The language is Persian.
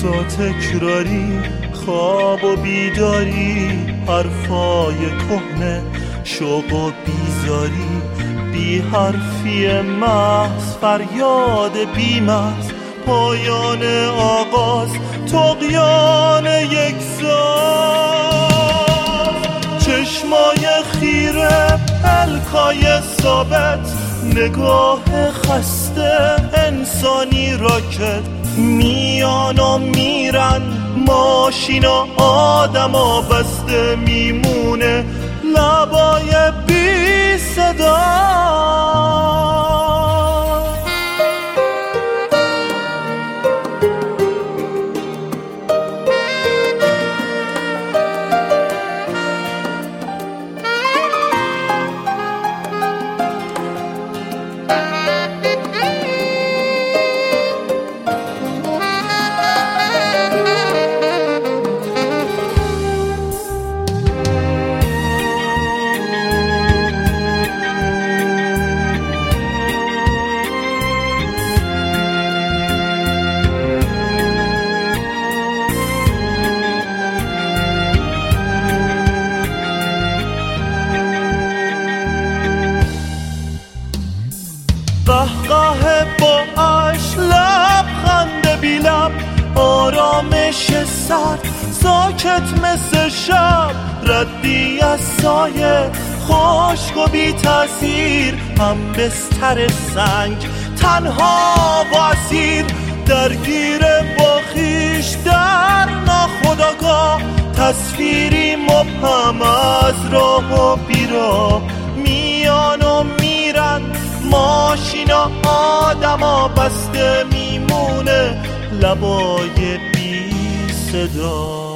حرفا تکراری، خواب و بیداری، حرفای کهنه، شوق و بیزاری، بی حرفی محض، فریاد بی‌مغز، پایان آغاز، طغیان یک ساز. چشمای خیره، پلکای ثابت، نگاه خسته، انسانی راکت، میان و میرن ماشین و آدما، بسته میمونه لبای بی صدا. قهقه با اش، لبخند بی لب، آرامش سر، ساکت مثل شب، ردی از سایه، خشک و بی تأثیر، هم بستر سنگ، تنها و اسیر، درگیر با خویش در ناخودآگاه، تصویری مبهم از راه و بیراه، میان و میرن ماشینا، آدما، بسته میمونه لبای بی صدا.